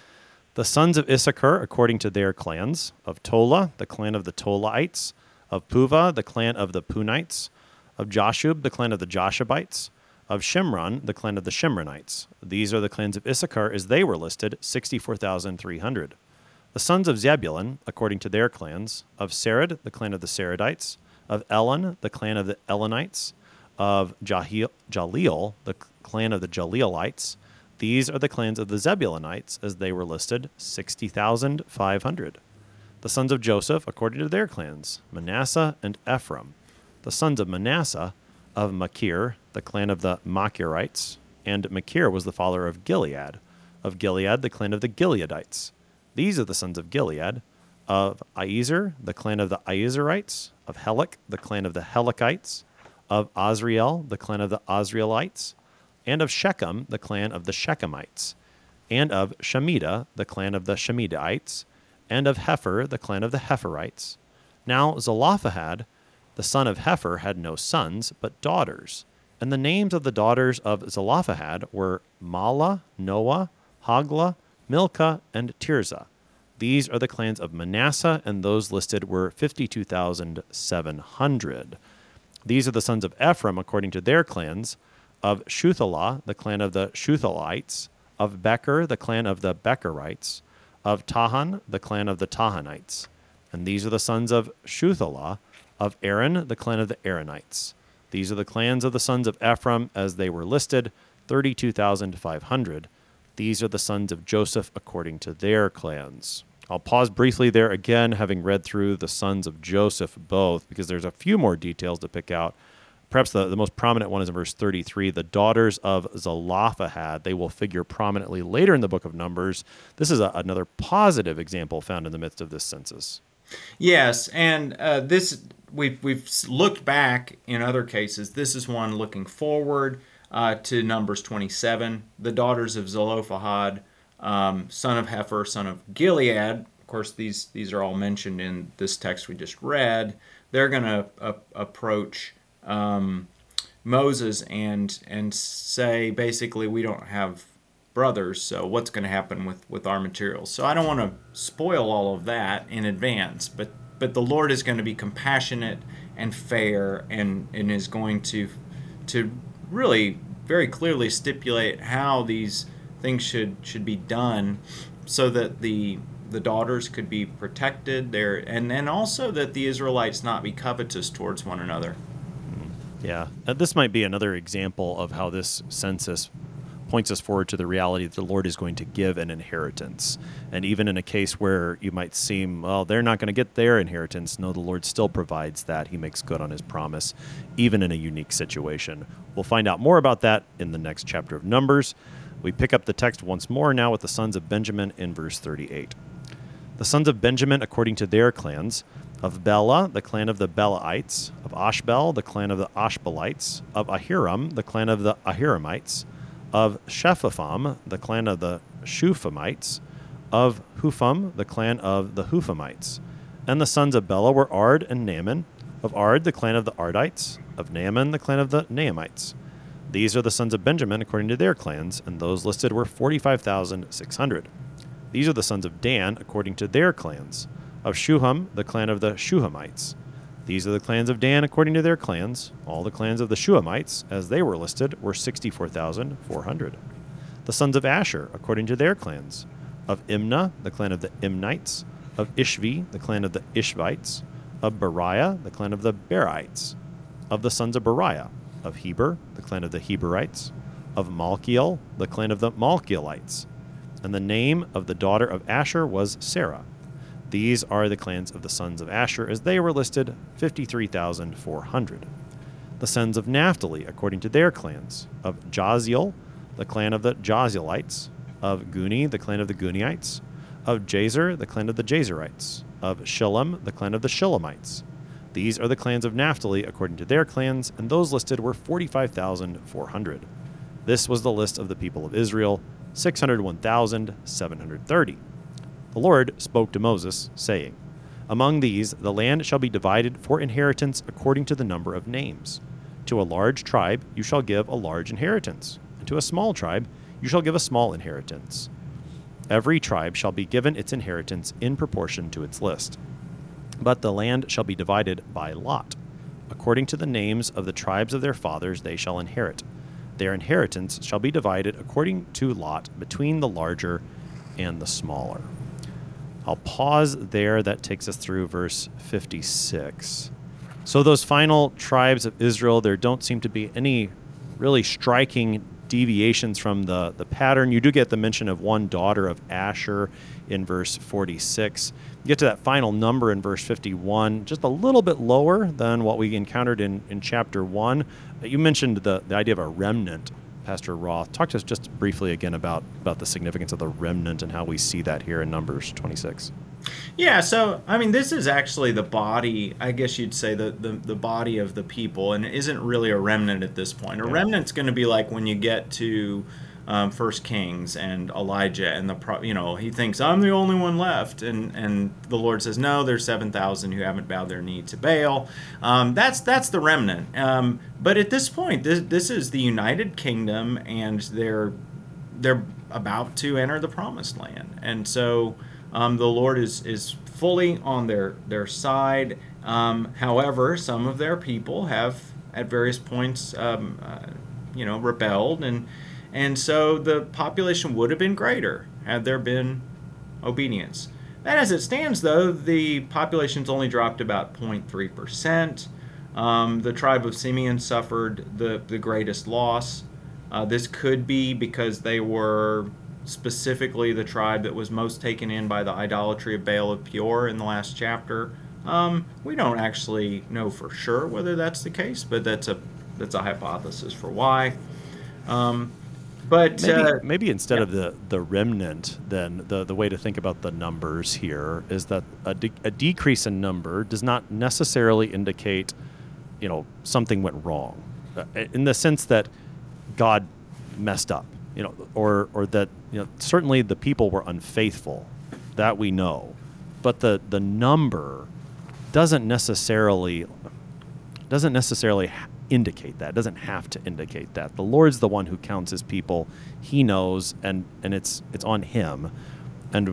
The sons of Issachar, according to their clans, of Tola, the clan of the Tolaites, of Puvah, the clan of the Punites, of Jashub, the clan of the Joshubites, of Shimron, the clan of the Shimronites. These are the clans of Issachar as they were listed, sixty-four thousand three hundred. The sons of Zebulun, according to their clans, of Sered, the clan of the Seredites, of Elon, the clan of the Elonites, of Jahil, Jaleel, the clan of the Jaleelites. These are the clans of the Zebulunites, as they were listed, sixty thousand five hundred. The sons of Joseph, according to their clans, Manasseh and Ephraim. The sons of Manasseh, of Machir, the clan of the Machirites, and Machir was the father of Gilead. Of Gilead, the clan of the Gileadites. These are the sons of Gilead, of Iezer, the clan of the Iezerites, of Helek, the clan of the Helekites, of Azriel, the clan of the Azrielites, and of Shechem, the clan of the Shechemites, and of Shemida, the clan of the Shemidaites, and of Hepher, the clan of the Hepherites. Now Zelophehad, the son of Hepher, had no sons, but daughters. And the names of the daughters of Zelophehad were Mahlah, Noah, Hagla, Milcah, and Tirzah. These are the clans of Manasseh, and those listed were fifty-two thousand seven hundred. These are the sons of Ephraim, according to their clans, of Shuthelah, the clan of the Shuthalites, of Becher, the clan of the Becherites, of Tahan, the clan of the Tahanites. And these are the sons of Shuthelah, of Aaron, the clan of the Aaronites. These are the clans of the sons of Ephraim, as they were listed, thirty-two thousand five hundred. These are the sons of Joseph according to their clans. I'll pause briefly there again, having read through the sons of Joseph both, because there's a few more details to pick out. Perhaps the, the most prominent one is in verse thirty-three, the daughters of Zelophehad. They will figure prominently later in the book of Numbers. This is a, another positive example found in the midst of this census. Yes, and uh, this we've, we've looked back in other cases. This is one looking forward. Uh, to Numbers twenty-seven, the daughters of Zelophehad, um, son of Hepher, son of Gilead. Of course, these these are all mentioned in this text we just read. They're going to uh, approach um, Moses and and say, basically, we don't have brothers, so what's going to happen with, with our materials? So I don't want to spoil all of that in advance, but but the Lord is going to be compassionate and fair, and, and is going to to really very clearly stipulate how these things should should be done, so that the the daughters could be protected there, and and also that the Israelites not be covetous towards one another. Yeah, uh, this might be another example of how this census points us forward to the reality that the Lord is going to give an inheritance. And even in a case where you might seem, well, they're not going to get their inheritance, no, the Lord still provides that. He makes good on his promise, even in a unique situation. We'll find out more about that in the next chapter of Numbers. We pick up the text once more now with the sons of Benjamin in verse thirty-eight. The sons of Benjamin according to their clans: of Bela, the clan of the Belaites; of Ashbel, the clan of the Ashbelites; of Ahiram, the clan of the Ahiramites; of Shephapham, the clan of the Shuphamites; of Hupham, the clan of the Huphamites. And the sons of Bela were Ard and Naaman; of Ard, the clan of the Ardites; of Naaman, the clan of the Naamites. These are the sons of Benjamin according to their clans, and those listed were forty-five thousand six hundred. These are the sons of Dan according to their clans: of Shuham, the clan of the Shuhamites. These are the clans of Dan according to their clans. All the clans of the Shuhamites, as they were listed, were sixty-four thousand four hundred. The sons of Asher according to their clans: of Imnah, the clan of the Imnites; of Ishvi, the clan of the Ishvites; of Beriah, the clan of the Berites. Of the sons of Beriah: of Heber, the clan of the Heberites; of Malchiel, the clan of the Malchielites. And the name of the daughter of Asher was Sarah. These are the clans of the sons of Asher, as they were listed, fifty-three thousand four hundred. The sons of Naphtali, according to their clans: of Jaziel, the clan of the Jazielites; of Guni, the clan of the Guniites; of Jazer, the clan of the Jazerites; of Shillem, the clan of the Shillemites. These are the clans of Naphtali according to their clans, and those listed were forty-five thousand four hundred. This was the list of the people of Israel, six hundred one thousand seven hundred thirty. The Lord spoke to Moses, saying, Among these the land shall be divided for inheritance according to the number of names. To a large tribe you shall give a large inheritance, and to a small tribe you shall give a small inheritance. Every tribe shall be given its inheritance in proportion to its list. But the land shall be divided by lot. According to the names of the tribes of their fathers they shall inherit. Their inheritance shall be divided according to lot between the larger and the smaller. I'll pause there. That takes us through verse fifty-six. So those final tribes of Israel, there don't seem to be any really striking deviations from the, the pattern. You do get the mention of one daughter of Asher in verse forty-six. You get to that final number in verse fifty-one, just a little bit lower than what we encountered in, in chapter one. You mentioned the, the idea of a remnant, Pastor Roth. Talk to us just briefly again about, about the significance of the remnant and how we see that here in Numbers twenty-six. Yeah, so, I mean, this is actually the body, I guess you'd say, the, the, the body of the people, and it isn't really a remnant at this point. A yeah. remnant's going to be like when you get to um, First Kings and Elijah, and the pro, you know, he thinks, I'm the only one left, and, and the Lord says, no, there's seven thousand who haven't bowed their knee to Baal. Um, that's that's the remnant. Um, but at this point, this, this is the United Kingdom, and they're they're about to enter the Promised Land. And so Um, the Lord is, is fully on their, their side. Um, however, some of their people have, at various points, um, uh, you know, rebelled, and and so the population would have been greater had there been obedience. And as it stands, though, the population's only dropped about zero point three percent. Um, the tribe of Simeon suffered the, the greatest loss. Uh, this could be because they were specifically the tribe that was most taken in by the idolatry of Baal of Peor in the last chapter. Um, we don't actually know for sure whether that's the case, but that's a that's a hypothesis for why. Um, but maybe, uh, maybe instead yeah. of the, the remnant, then the, the way to think about the numbers here is that a, de- a decrease in number does not necessarily indicate, you know, something went wrong, uh, in the sense that God messed up. You know, or or that, you know, certainly the people were unfaithful, that we know, but the, the number doesn't necessarily doesn't necessarily indicate that. Doesn't have to indicate that. The Lord's the one who counts his people. He knows, and and it's it's on him. And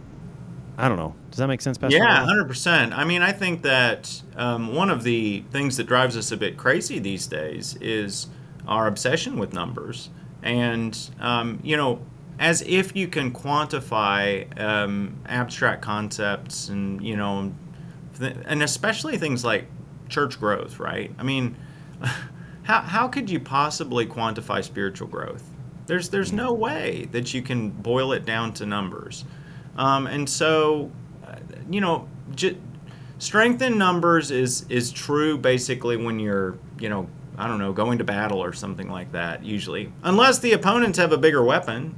I don't know. Does that make sense, Pastor? Yeah, one hundred percent. I mean, I think that um, one of the things that drives us a bit crazy these days is our obsession with numbers. And, um, you know, as if you can quantify um, abstract concepts and, you know, th- and especially things like church growth, right? I mean, how how could you possibly quantify spiritual growth? There's there's no way that you can boil it down to numbers. Um, and so, uh, you know, j- strength in numbers is is true basically when you're, you know, I don't know, going to battle or something like that, usually. Unless the opponents have a bigger weapon.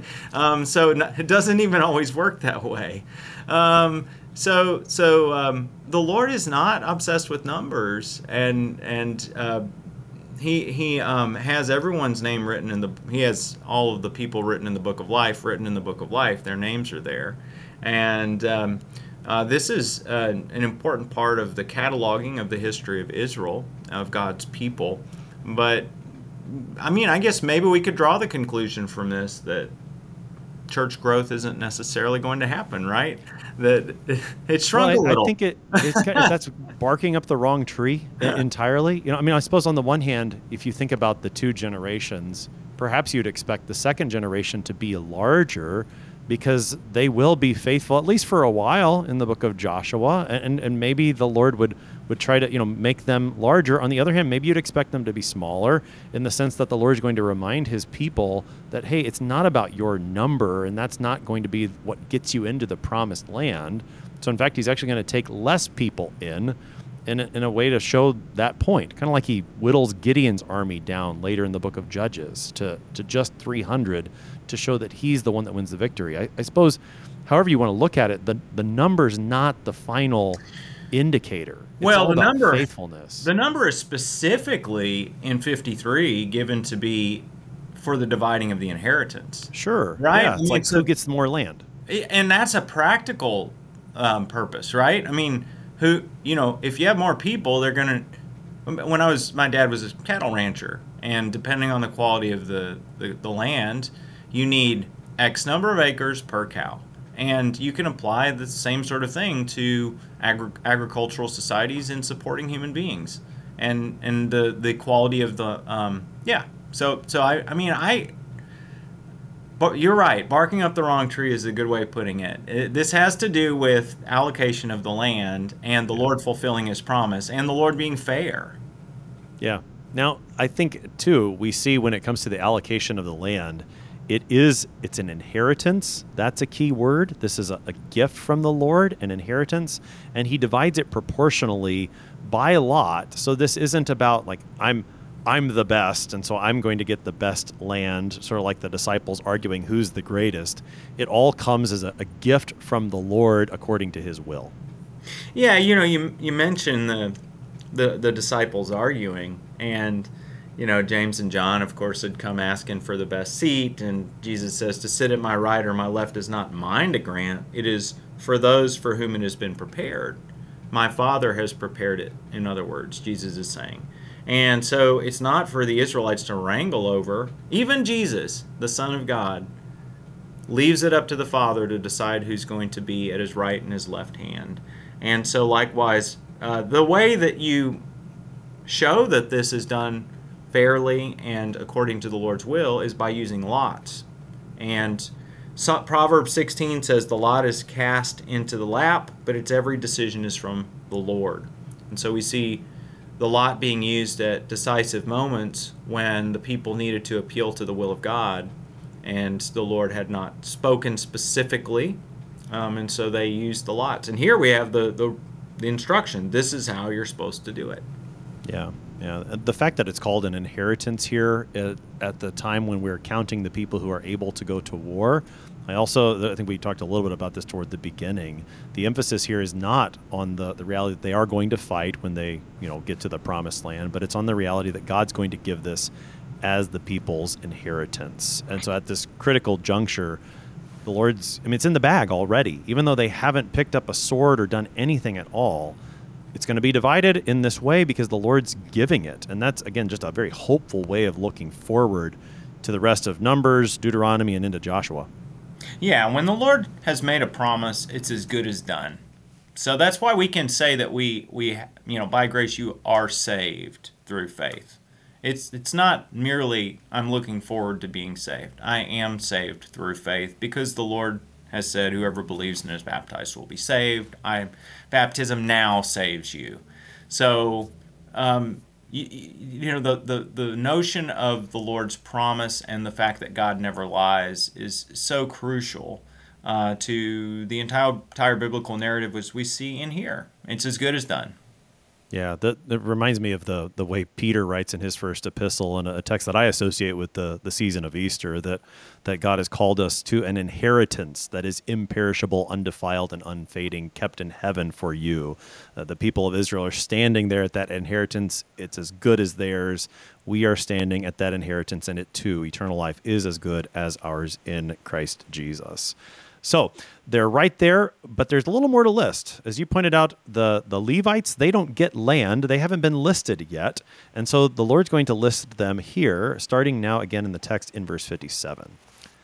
um, so it doesn't even always work that way. Um, so so um, the Lord is not obsessed with numbers, and and uh, he he um, has everyone's name written in the, he has all of the people written in the book of life, written in the book of life. Their names are there. And um, uh, this is uh, an important part of the cataloging of the history of Israel, of God's people. But, I mean, I guess maybe we could draw the conclusion from this that church growth isn't necessarily going to happen, right? That it shrunk well, I, a little. I think it it's kind of, that's barking up the wrong tree entirely. You know, I mean, I suppose on the one hand, if you think about the two generations, perhaps you'd expect the second generation to be larger, because they will be faithful, at least for a while, in the book of Joshua, and and maybe the Lord would, would try to, you know, make them larger. On the other hand, maybe you'd expect them to be smaller, in the sense that the Lord is going to remind his people that, hey, it's not about your number, and that's not going to be what gets you into the promised land. So in fact, he's actually going to take less people in, in a, in a way to show that point, kind of like he whittles Gideon's army down later in the book of Judges to, to just three hundred, to show that he's the one that wins the victory. I, I suppose, however you want to look at it, the, the number's not the final indicator. It's well, all the about number, faithfulness. The number is specifically in fifty-three given to be for the dividing of the inheritance. Sure. Right? Yeah, I it's mean, like it's who a- gets more land. And that's a practical um, purpose, right? I mean, who, you know, if you have more people, they're going to, when I was, my dad was a cattle rancher, and depending on the quality of the, the, the land, you need X number of acres per cow. And you can apply the same sort of thing to agri- agricultural societies in supporting human beings, and and the, the quality of the, um, yeah. So, so I, I mean, I, but you're right. Barking up the wrong tree is a good way of putting it. it. This has to do with allocation of the land and the Lord fulfilling his promise and the Lord being fair. Yeah. Now, I think, too, we see when it comes to the allocation of the land, it is, it's an inheritance. That's a key word. This is a, a gift from the Lord, an inheritance, and he divides it proportionally by lot. So this isn't about, like, I'm I'm the best, and so I'm going to get the best land, sort of like the disciples arguing who's the greatest. It all comes as a, a gift from the Lord according to his will. Yeah, you know, you you mentioned the, the the disciples arguing, and you know, James and John, of course, had come asking for the best seat, and Jesus says, to sit at my right or my left is not mine to grant, it is for those for whom it has been prepared. My Father has prepared it, in other words, Jesus is saying. And so it's not for the Israelites to wrangle over. Even Jesus, the Son of God, leaves it up to the Father to decide who's going to be at his right and his left hand. And so likewise, uh, the way that you show that this is done fairly and according to the Lord's will is by using lots. And so, Proverbs sixteen says, the lot is cast into the lap, but its every decision is from the Lord. And so we see the lot being used at decisive moments when the people needed to appeal to the will of God, and the Lord had not spoken specifically, um, and so they used the lots. And here we have the, the the instruction. This is how you're supposed to do it. Yeah, yeah. The fact that it's called an inheritance here at, at the time when we're counting the people who are able to go to war, I also, I think we talked a little bit about this toward the beginning. The emphasis here is not on the, the reality that they are going to fight when they, you know, get to the promised land, but it's on the reality that God's going to give this as the people's inheritance. And so at this critical juncture, the Lord's, I mean, it's in the bag already. Even though they haven't picked up a sword or done anything at all, it's going to be divided in this way because the Lord's giving it. And that's, again, just a very hopeful way of looking forward to the rest of Numbers, Deuteronomy, and into Joshua. Yeah, when the Lord has made a promise, it's as good as done. So that's why we can say that we, we you know, by grace you are saved through faith. It's it's not merely I'm looking forward to being saved. I am saved through faith because the Lord has said whoever believes and is baptized will be saved. I baptism now saves you. So um, you, you know, the, the, the notion of the Lord's promise and the fact that God never lies is so crucial uh, to the entire, entire biblical narrative, as we see in here. It's as good as done. Yeah, that, that reminds me of the the way Peter writes in his first epistle, and a text that I associate with the, the season of Easter, that that God has called us to an inheritance that is imperishable, undefiled, and unfading, kept in heaven for you. Uh, the people of Israel are standing there at that inheritance. It's as good as theirs. We are standing at that inheritance, and it too, eternal life, is as good as ours in Christ Jesus. So they're right there, but there's a little more to list. As you pointed out, the, the Levites, they don't get land. They haven't been listed yet. And so the Lord's going to list them here, starting now again in the text in verse fifty-seven.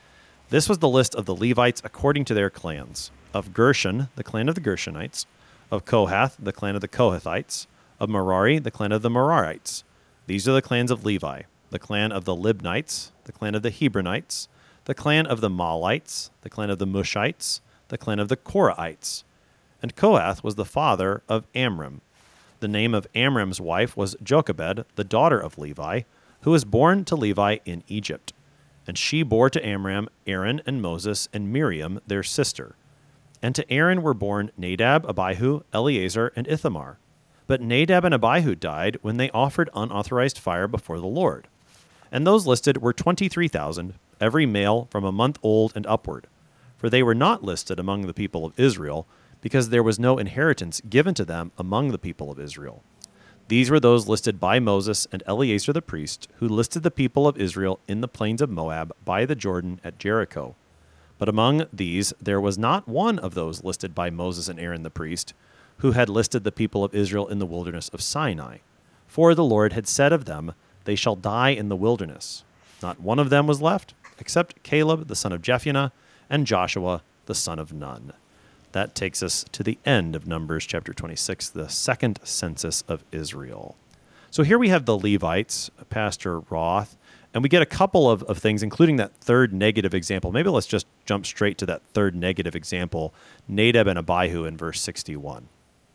This was the list of the Levites according to their clans. Of Gershon, the clan of the Gershonites. Of Kohath, the clan of the Kohathites. Of Merari, the clan of the Merarites. These are the clans of Levi. The clan of the Libnites, the clan of the Hebronites, the clan of the Mahlites, the clan of the Mushites, the clan of the Korahites. And Kohath was the father of Amram. The name of Amram's wife was Jochebed, the daughter of Levi, who was born to Levi in Egypt. And she bore to Amram Aaron and Moses and Miriam, their sister. And to Aaron were born Nadab, Abihu, Eleazar, and Ithamar. But Nadab and Abihu died when they offered unauthorized fire before the Lord. And those listed were twenty-three thousand, every male from a month old and upward. For they were not listed among the people of Israel, because there was no inheritance given to them among the people of Israel. These were those listed by Moses and Eleazar the priest, who listed the people of Israel in the plains of Moab by the Jordan at Jericho. But among these there was not one of those listed by Moses and Aaron the priest, who had listed the people of Israel in the wilderness of Sinai. For the Lord had said of them, "They shall die in the wilderness." Not one of them was left, except Caleb the son of Jephunneh and Joshua the son of Nun. That takes us to the end of Numbers chapter twenty-six, the second census of Israel. So here we have the Levites, Pastor Roth, and we get a couple of, of things, including that third negative example. Maybe let's just jump straight to that third negative example, Nadab and Abihu in verse sixty-one.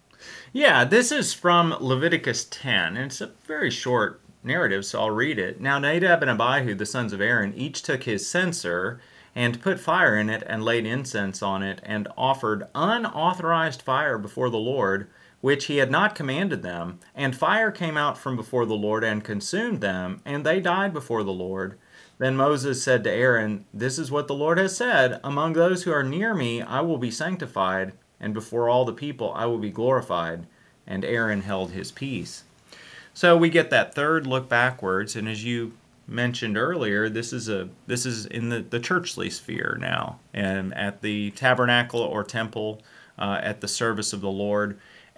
Yeah, this is from Leviticus ten, and it's a very short narrative, so I'll read it. Now Nadab and Abihu, the sons of Aaron, each took his censer and put fire in it and laid incense on it and offered unauthorized fire before the Lord, which he had not commanded them. And fire came out from before the Lord and consumed them, and they died before the Lord. Then Moses said to Aaron, "This is what the Lord has said, among those who are near me I will be sanctified, and before all the people I will be glorified." And Aaron held his peace. So we get that third look backwards, and as you mentioned earlier, this is a this is in the, the churchly sphere now, and at the tabernacle or temple, uh, at the service of the Lord.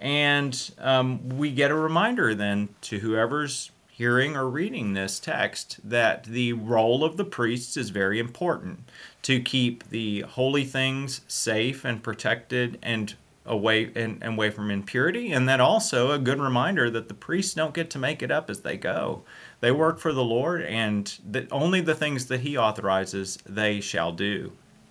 And um, we get a reminder then to whoever's hearing or reading this text that the role of the priests is very important to keep the holy things safe and protected and away and, and away from impurity, and that also a good reminder that the priests don't get to make it up as they go. They work for the Lord, and that only the things that he authorizes they shall do.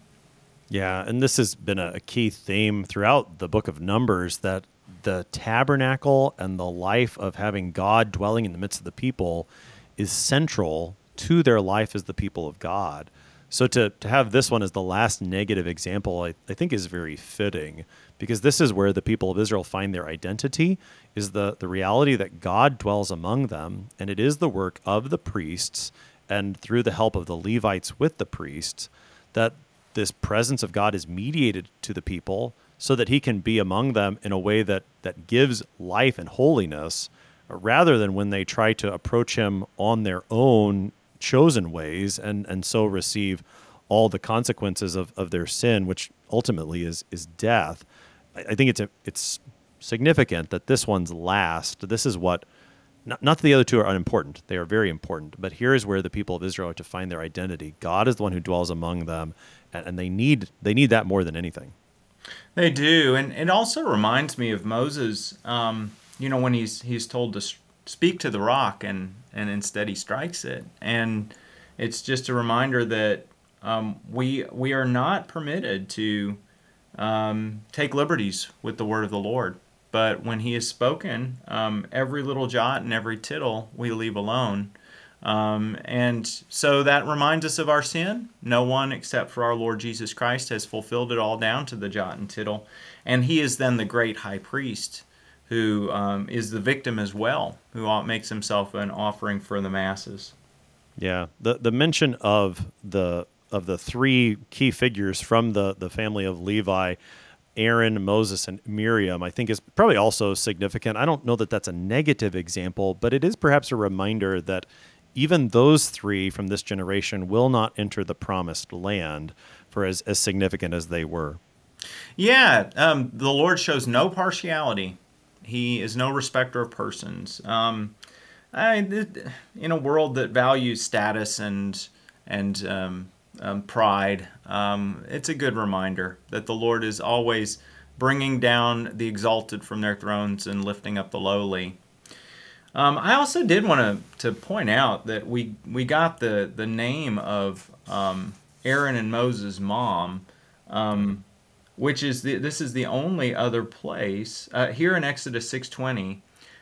Yeah, and this has been a key theme throughout the book of Numbers, that the tabernacle and the life of having God dwelling in the midst of the people is central to their life as the people of God. So to, to have this one as the last negative example, I, I think is very fitting, because this is where the people of Israel find their identity, is the, the reality that God dwells among them, and it is the work of the priests, and through the help of the Levites with the priests, that this presence of God is mediated to the people so that he can be among them in a way that, that gives life and holiness, rather than when they try to approach him on their own chosen ways and, and so receive all the consequences of, of their sin, which ultimately is is death. I, I think it's a, it's significant that this one's last. This is what, not, not that the other two are unimportant. They are very important. But here is where the people of Israel are to find their identity. God is the one who dwells among them, and, and they need they need that more than anything. They do, and it also reminds me of Moses. Um, you know, when he's he's told to speak to the rock, and, and instead he strikes it. And it's just a reminder that um, we we are not permitted to um, take liberties with the word of the Lord. but when he has spoken, um, every little jot and every tittle we leave alone. Um, and so that reminds us of our sin. No one except for our Lord Jesus Christ has fulfilled it all down to the jot and tittle. And he is then the great high priest who um, is the victim as well, who makes himself an offering for the masses. Yeah, the the mention of the of the three key figures from the, the family of Levi, Aaron, Moses, and Miriam, I think is probably also significant. I don't know that that's a negative example, but it is perhaps a reminder that even those three from this generation will not enter the promised land, for as, as significant as they were. Yeah, um, the Lord shows no partiality. He is no respecter of persons. Um, I, in a world that values status and and um, um, pride, um, it's a good reminder that the Lord is always bringing down the exalted from their thrones and lifting up the lowly. Um, I also did want to, to point out that we we got the, the name of um, Aaron and Moses' mom, um, which is the, this is the only other place uh, here in Exodus six twenty,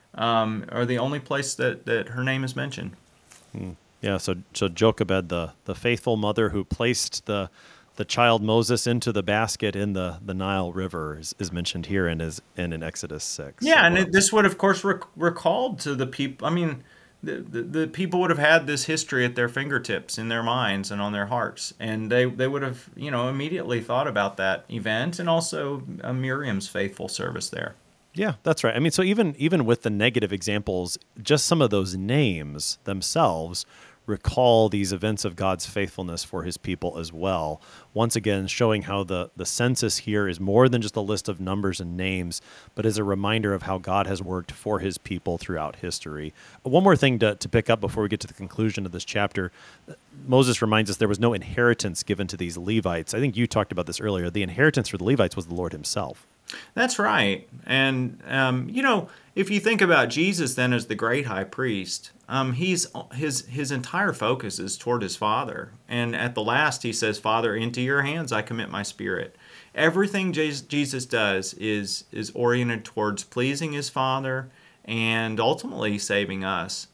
um, or the only place that, that her name is mentioned. Hmm. Yeah, so so Jochebed, the the faithful mother who placed the the child Moses into the basket in the, the Nile River is, is mentioned here and is in, in Exodus six. Yeah, so, and uh, it, this would, of course, rec- recalled to the people. I mean, the, the the people would have had this history at their fingertips, in their minds and on their hearts, and they, they would have, you know, immediately thought about that event and also uh, Miriam's faithful service there. Yeah, that's right. I mean, so even even with the negative examples, just some of those names themselves recall these events of God's faithfulness for his people as well. Once again, showing how the, the census here is more than just a list of numbers and names, but is a reminder of how God has worked for his people throughout history. One more thing to, to pick up before we get to the conclusion of this chapter. Moses reminds us there was no inheritance given to these Levites. I think you talked about this earlier. The inheritance for the Levites was the Lord himself. That's right. And, um, you know, if you think about Jesus then as the great high priest, um, he's his his entire focus is toward his Father. And at the last he says, Father, into your hands I commit my spirit. Everything Jesus does is is oriented towards pleasing his Father and ultimately saving us.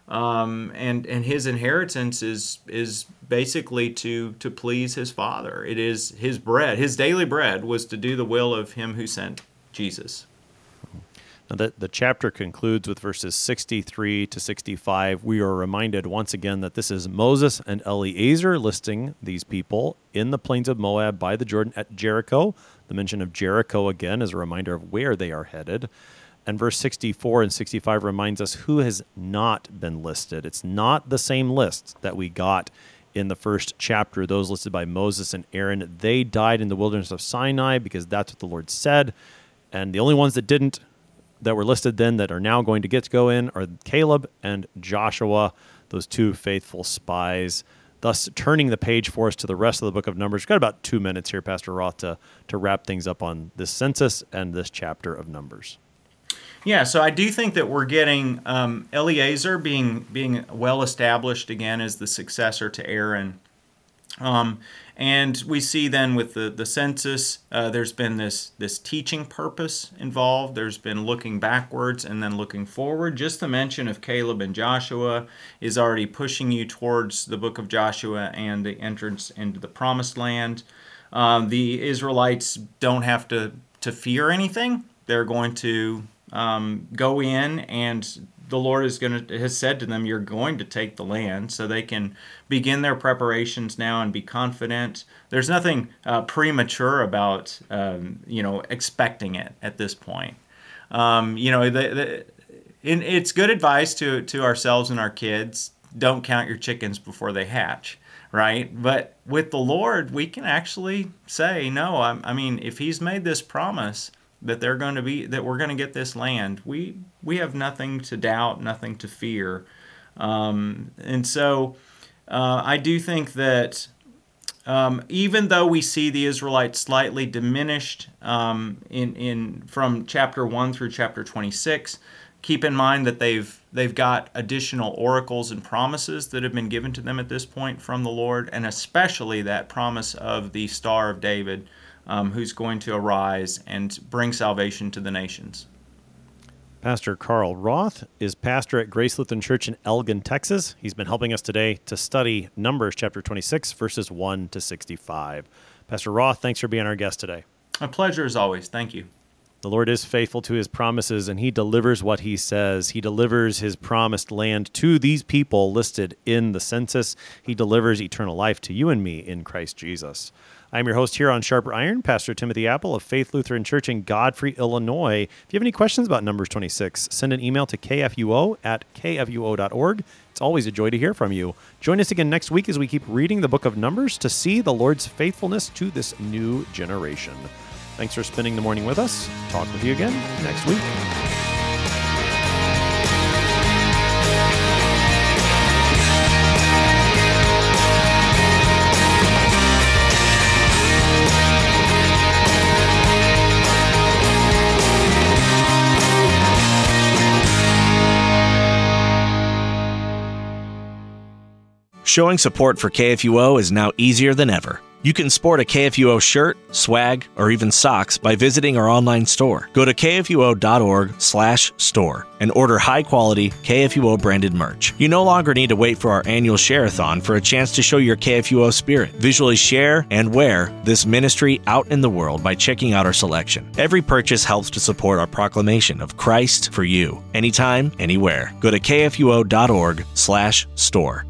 Um, and and his inheritance is is basically to to please his Father. It is his bread, his daily bread was to do the will of him who sent Jesus. Now the, the chapter concludes with verses sixty-three to sixty-five. We are reminded once again that this is Moses and Eleazar listing these people in the plains of Moab by the Jordan at Jericho. The mention of Jericho again is a reminder of where they are headed. And verse sixty-four and sixty-five reminds us who has not been listed. It's not the same list that we got in the first chapter, those listed by Moses and Aaron. They died in the wilderness of Sinai because that's what the Lord said. And the only ones that didn't, that were listed then that are now going to get to go in are Caleb and Joshua, those two faithful spies, thus turning the page for us to the rest of the book of Numbers. We've got about two minutes here, Pastor Roth, to, to wrap things up on this census and this chapter of Numbers. Yeah, so I do think that we're getting um, Eleazar being being well established again as the successor to Aaron. Um, and we see then with the, the census, uh, there's been this, this teaching purpose involved. There's been looking backwards and then looking forward. Just the mention of Caleb and Joshua is already pushing you towards the book of Joshua and the entrance into the promised land. Um, the Israelites don't have to, to fear anything. They're going to um, go in, and the Lord is going to has said to them, you're going to take the land, so they can begin their preparations now and be confident. There's nothing uh, premature about um, you know expecting it at this point. Um, you know, the, the, in, it's good advice to to ourselves and our kids. Don't count your chickens before they hatch, right? But with the Lord, we can actually say, no. I, I mean, if He's made this promise that they're going to be, that we're going to get this land, we we have nothing to doubt, nothing to fear. Um, and so uh, I do think that um, even though we see the Israelites slightly diminished um, in in from chapter one through chapter twenty-six, keep in mind that they've they've got additional oracles and promises that have been given to them at this point from the Lord, and especially that promise of the Star of David, Um, who's going to arise and bring salvation to the nations. Pastor Carl Roth is pastor at Grace Lutheran Church in Elgin, Texas. He's been helping us today to study Numbers chapter twenty-six, verses one to sixty-five. Pastor Roth, thanks for being our guest today. A pleasure as always. Thank you. The Lord is faithful to his promises, and he delivers what he says. He delivers his promised land to these people listed in the census. He delivers eternal life to you and me in Christ Jesus. I'm your host here on Sharper Iron, Pastor Timothy Apple of Faith Lutheran Church in Godfrey, Illinois. If you have any questions about Numbers twenty-six, send an email to k f u o at k f u o dot org. It's always a joy to hear from you. Join us again next week as we keep reading the book of Numbers to see the Lord's faithfulness to this new generation. Thanks for spending the morning with us. Talk with you again next week. Showing support for K F U O is now easier than ever. You can sport a K F U O shirt, swag, or even socks by visiting our online store. Go to k f u o dot org slash store and order high-quality K F U O branded merch. You no longer need to wait for our annual share-a-thon for a chance to show your K F U O spirit. Visually share and wear this ministry out in the world by checking out our selection. Every purchase helps to support our proclamation of Christ for you, anytime, anywhere. Go to k f u o dot org slash store.